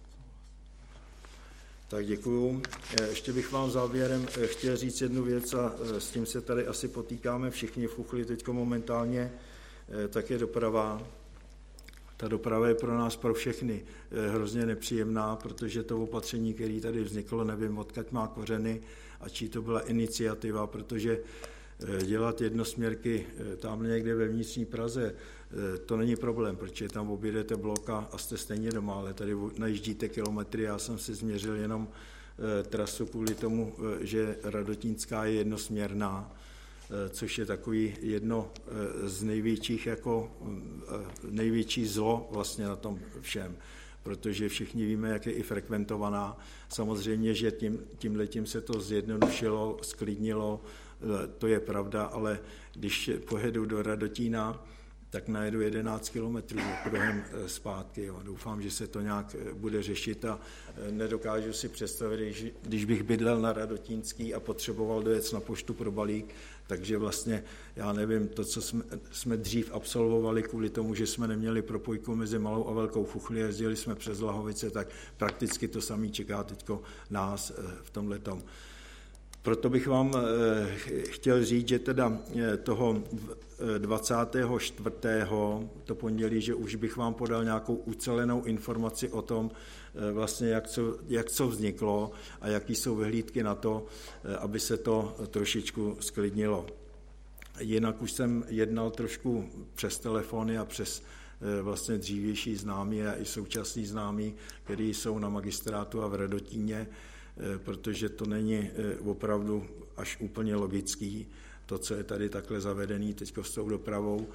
Tak děkuju. Ještě bych vám závěrem chtěl říct jednu věc a s tím se tady asi potýkáme všichni v Chuchli teďko momentálně, tak je doprava. Ta doprava je pro nás, pro všechny hrozně nepříjemná, protože to opatření, které tady vzniklo, nevím, odkud má kořeny a čí to byla iniciativa, protože dělat jednosměrky tam někde ve vnitřní Praze, to není problém, protože tam objedete blok a jste stejně doma, ale tady najíždíte kilometry. Já jsem si změřil jenom trasu kvůli tomu, že Radotínská je jednosměrná, což je takový jedno z největších, jako největší zlo vlastně na tom všem, protože všichni víme, jak je i frekventovaná. Samozřejmě, že tímhletím se to zjednodušilo, sklidnilo, to je pravda, ale když pojedu do Radotína, tak najedu 11 kilometrů kruhem zpátky. Jo. Doufám, že se to nějak bude řešit a nedokážu si představit, když bych bydlel na Radotínský a potřeboval dojet na poštu pro balík, takže vlastně, já nevím, to, co jsme dřív absolvovali kvůli tomu, že jsme neměli propojku mezi Malou a Velkou Chuchlí, jezdili jsme přes Lahovice, tak prakticky to samé čeká teďko nás v tomhletom. Proto bych vám chtěl říct, že teda toho 24. to pondělí, že už bych vám podal nějakou ucelenou informaci o tom, vlastně jak co vzniklo a jaký jsou vyhlídky na to, aby se to trošičku sklidnilo. Jinak už jsem jednal trošku přes telefony a přes vlastně dřívější známí a i současní známí, kteří jsou na magistrátu a v Radotíně, protože to není opravdu až úplně logický, to, co je tady takhle zavedený teď s tou dopravou.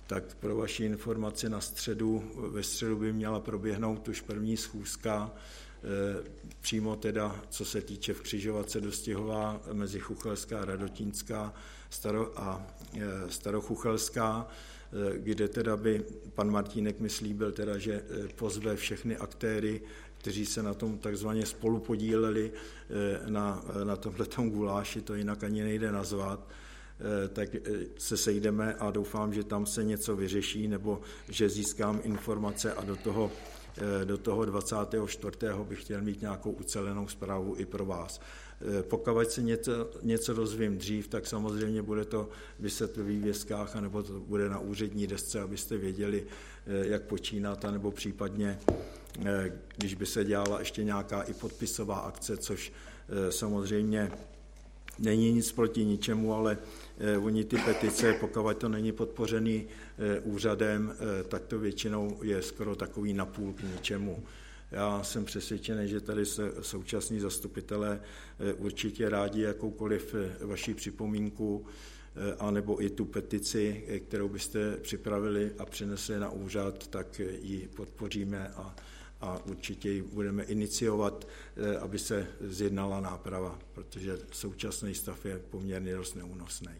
tak pro vaši informaci ve středu by měla proběhnout už první schůzka, přímo teda, co se týče v křižovatce Dostihová mezi Chuchelská a Radotínská a Starochuchelská, kde teda by pan Martínek mi slíbil teda, že pozve všechny aktéry, kteří se na tom takzvaně spolu podíleli na tomhletom guláši, to jinak ani nejde nazvat, tak se sejdeme a doufám, že tam se něco vyřeší, nebo že získám informace a do toho 24. bych chtěl mít nějakou ucelenou zprávu i pro vás. Pokud se něco dozvím dřív, tak samozřejmě bude to vyset ve vývězkách, anebo to bude na úřední desce, abyste věděli, jak počínat, nebo případně, když by se dělala ještě nějaká i podpisová akce, což samozřejmě není nic proti ničemu, ale oni ty petice, pokud to není podpořený úřadem, tak to většinou je skoro takový napůl k ničemu. Já jsem přesvědčený, že tady současní zastupitelé určitě rádi jakoukoliv vaši připomínku, anebo i tu petici, kterou byste připravili a přinesli na úřad, tak ji podpoříme a určitě ji budeme iniciovat, aby se zjednala náprava, protože současný stav je poměrně dost neúnosný.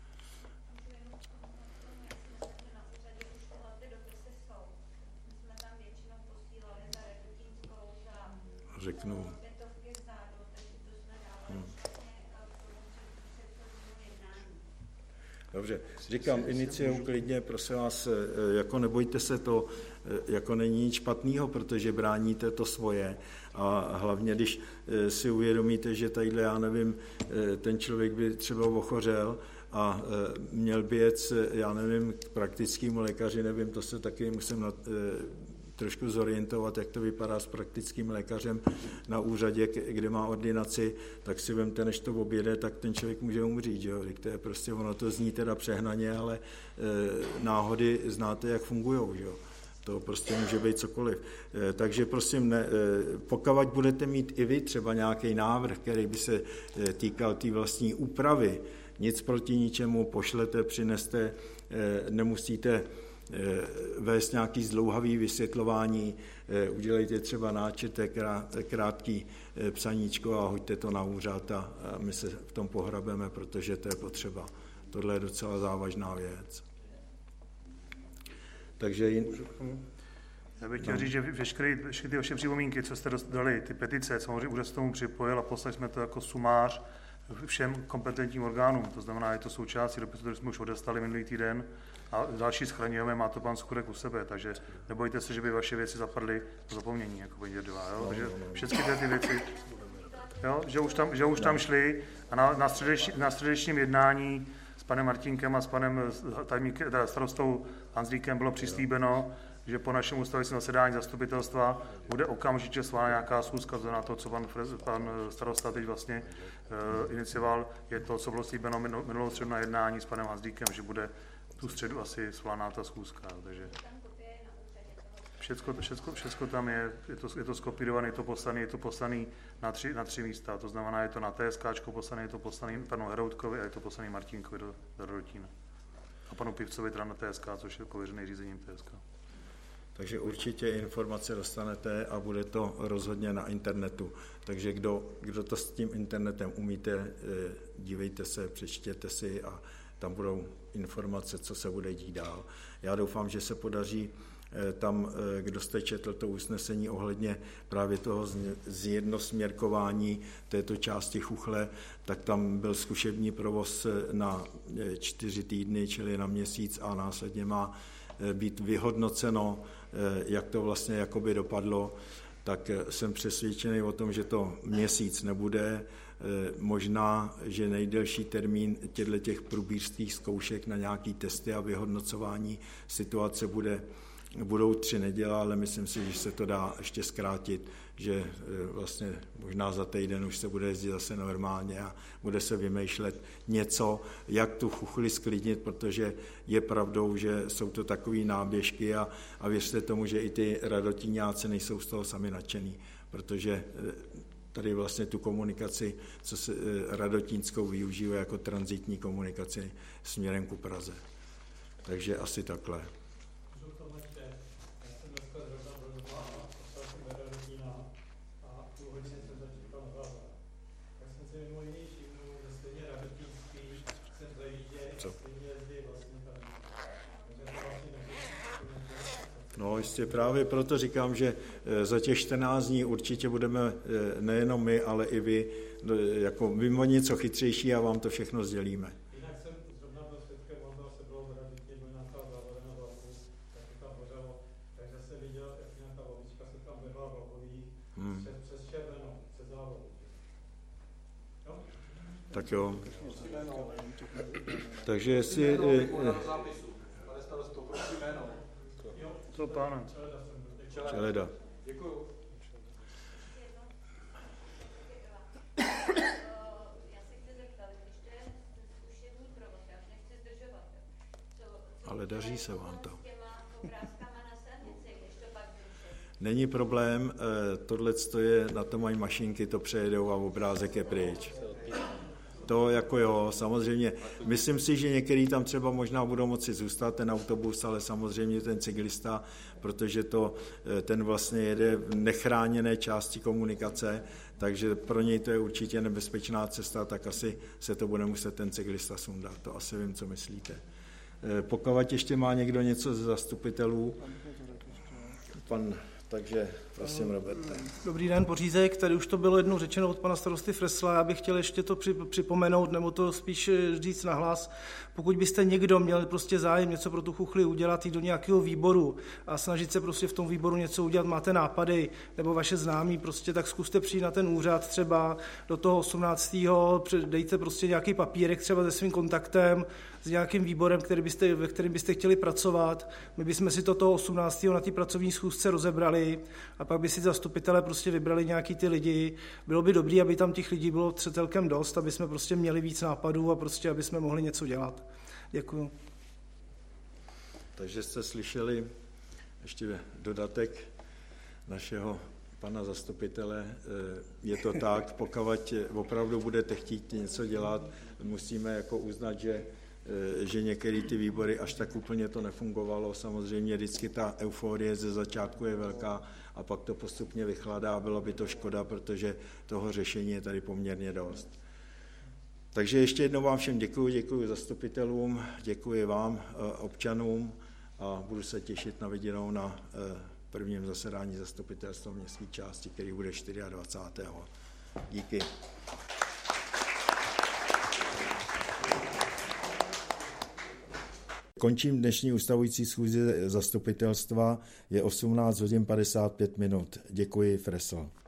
Řeknu. Dobře, říkám, iniciuju klidně, prosím vás, jako nebojte se to, jako není nic špatného, protože bráníte to svoje a hlavně, když si uvědomíte, že tadyhle, já nevím, ten člověk by třeba ochořel a měl by jet, já nevím, k praktickému lékaři, nevím, to se taky musím trošku zorientovat, jak to vypadá s praktickým lékařem na úřadě, kde má ordinaci, tak si vemte, než to objede, tak ten člověk může umřít. Jo? To je prostě, ono to zní teda přehnaně, ale náhody znáte, jak fungujou. Jo? To prostě může být cokoliv. Takže prosím, pokud budete mít i vy třeba nějaký návrh, který by se týkal té vlastní úpravy, nic proti ničemu, pošlete, přineste, nemusíte vést nějaký zdlouhavý vysvětlování, udělejte třeba náčetek, krátký psaníčko a hoďte to na úřad a my se v tom pohrabeme, protože to je potřeba. Tohle je docela závažná věc. Takže já bych chtěl říct, že všechny ty vaše připomínky, co jste dali, ty petice, samozřejmě úřad se tomu připojil a poslali jsme to jako sumář všem kompetentním orgánům. To znamená, je to součástí dopisu, který jsme už odestali minulý týden a další schraňujeme, má to pan Skudek u sebe, takže nebojte se, že by vaše věci zapadly do zapomnění, jako paní Děrdová, jo? Takže všechny ty věci, jo? Že už tam šly a na středečním jednání s panem Martínkem a s panem starostou Hanzlíkem bylo přislíbeno, že po našem ustavujícím zasedání zastupitelstva bude okamžitě svolána nějaká schůzka, to na to, co pan starosta teď vlastně inicioval, je to, co bylo slíbeno minulou středu na jednání s panem Hanzlíkem, že bude tu středu asi svolána ta schůzka, takže všecko tam je to skopírované, je to poslané na tři místa, to znamená, je to na TSKčko poslané, je to poslané panu Heroutkovi a je to poslané Martínkovi do Radotína. A panu Pivcovi teda na TSK, což je pověřený řízením TSK. Takže určitě informace dostanete a bude to rozhodně na internetu. Takže kdo to s tím internetem umíte, dívejte se, přečtěte si a tam budou informace, co se bude dít dál. Já doufám, že se podaří tam, kdo jste četl to usnesení ohledně právě toho zjednosměrkování této části Chuchle, tak tam byl zkušební provoz na 4 týdny, čili na měsíc a následně má být vyhodnoceno, jak to vlastně jakoby dopadlo, tak jsem přesvědčený o tom, že to měsíc nebude. Možná, že nejdelší termín těch průběžských zkoušek na nějaký testy a vyhodnocování situace budou 3 neděle, ale myslím si, že se to dá ještě zkrátit, že vlastně možná za týden už se bude jezdit zase normálně a bude se vymýšlet něco, jak tu Chuchli sklidnit, protože je pravdou, že jsou to takové náběžky a věřte tomu, že i ty radotíňáci nejsou z toho sami nadšený, protože tady vlastně tu komunikaci, co se radotínskou využívá jako tranzitní komunikaci směrem ku Praze. Takže asi takhle. No jistě, právě proto říkám, že za těch 14 dní určitě budeme nejenom my, ale i vy jako mimo něco chytřejší a vám to všechno sdělíme. Jinak jsem zrovna byl svědkem, on se bylo zraditě, byl nějaká závada na vlaku, tak to tam hořelo, takže jsem viděl, jak nějaká babička se tam běhla v okolí přes červenou, přes závodu. Tak jo. Takže jestli... Co, páne? Čeleda. Děkuju. Já se chci zeptat, když to je zkušební provoz, já už nechci zdržovat. Ale daří se vám to. S těma obrázkama na silnici, když to pak zrušit. Není problém, tohle je, na to mají mašinky, to přejedou a obrázek je pryč. To jako jo, samozřejmě. Myslím si, že některý tam třeba možná budou moci zůstat, ten autobus, ale samozřejmě ten cyklista, protože ten vlastně jede v nechráněné části komunikace, takže pro něj to je určitě nebezpečná cesta, tak asi se to bude muset ten cyklista sundat. To asi vím, co myslíte. Pokud ještě má někdo něco ze zastupitelů, takže prosím, Roberte. Dobrý den, Pořízek. Tady už to bylo jednou řečeno od pana starosty Fresla. Já bych chtěl ještě to připomenout, nebo to spíš říct nahlas. Pokud byste někdo měl prostě zájem něco pro tu Chuchli udělat, jít do nějakého výboru a snažit se prostě v tom výboru něco udělat, máte nápady, nebo vaše známí, prostě tak zkuste přijít na ten úřad třeba do toho 18. Dejte prostě nějaký papírek třeba se svým kontaktem, s nějakým výborem, ve kterém byste chtěli pracovat. My bychom si to toho 18. na té pracovní schůzce rozebrali a pak by si zastupitelé prostě vybrali nějaký ty lidi. Bylo by dobré, aby tam těch lidí bylo celkem dost, aby jsme prostě měli víc nápadů a prostě, aby jsme mohli něco dělat. Děkuju. Takže jste slyšeli ještě dodatek našeho pana zastupitele. Je to tak, pokud opravdu budete chtít něco dělat, musíme jako uznat, že některé ty výbory až tak úplně to nefungovalo. Samozřejmě vždycky ta euforie ze začátku je velká a pak to postupně vychladá. Bylo by to škoda, protože toho řešení je tady poměrně dost. Takže ještě jednou vám všem děkuji zastupitelům, děkuji vám, občanům a budu se těšit na viděnou na prvním zasedání zastupitelstva městské části, který bude 24. Díky. Končím dnešní ustavující schůzi zastupitelstva, je 18 hodin 55 minut. Děkuji, Fresl.